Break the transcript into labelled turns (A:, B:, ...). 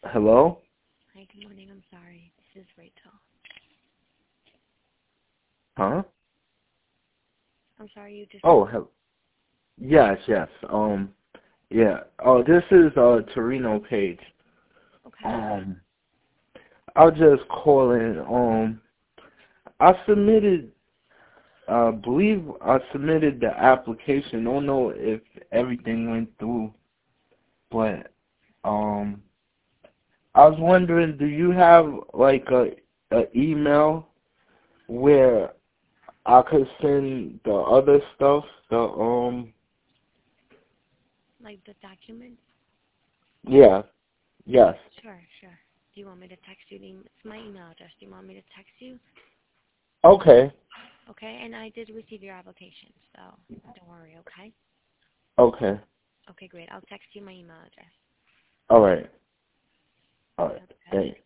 A: Hello?
B: Hi, good morning. I'm sorry. This is Rachel.
A: Huh?
B: I'm sorry you just...
A: Oh, yes, yes. Yeah. Oh, this is Torino Page.
B: Okay.
A: Um, I'll just call in. I submitted. Believe I submitted the application. Don't know if everything went through, but I was wondering, do you have like a email where I could send the other stuff?
B: Like the documents?
A: Yeah, yes.
B: Sure, sure. Do you want me to text you? It's my email address. Do you want me to text you?
A: Okay,
B: Okay, and I did receive your application, so don't worry, okay?
A: okay.
B: Okay, great. I'll text you my email address.
A: All right. All right.
B: Okay.
A: Thanks.